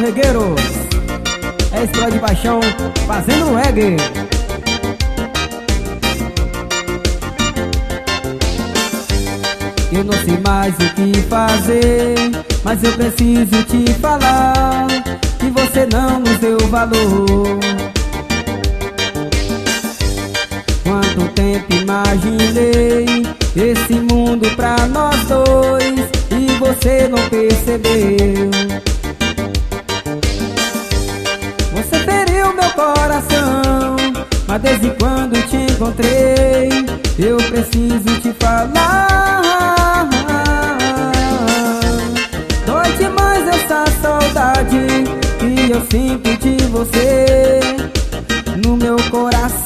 Regueiros. É história de paixão fazendo reggae. Eu não sei mais o que fazer, mas eu preciso te falar que você não nos deu valor. Quanto tempo imaginei esse mundo pra nós dois e você não percebeu. Você feriu meu coração, mas desde quando te encontrei eu preciso te falar. Dói demais essa saudade que eu sinto de você no meu coração.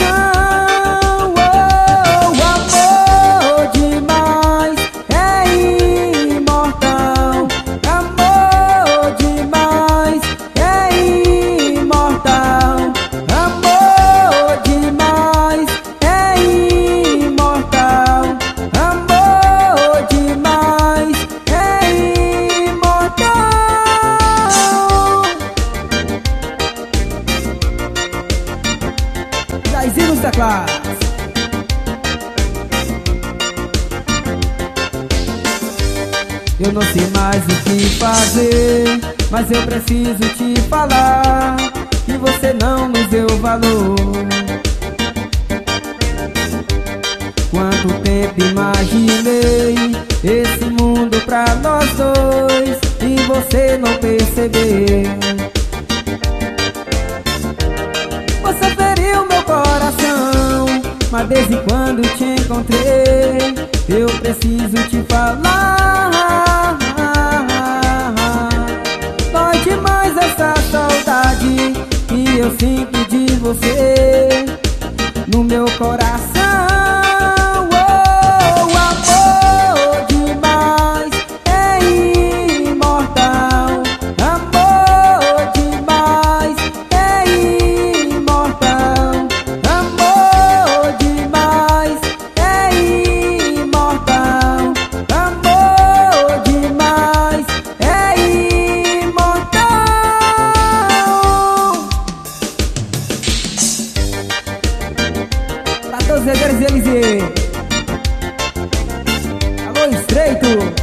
Jaizinho nos teclados. Eu não sei mais o que fazer, mas eu preciso te falar que você não nos deu valor. Quanto tempo imaginei esse mundo pra nós dois e você não percebeu. Você feriu meu coração, mas desde quando te encontrei eu preciso te falar. Dói demais essa saudade que eu sinto de você no meu coração. Os Regueiros e Elise. Alô, Estreito.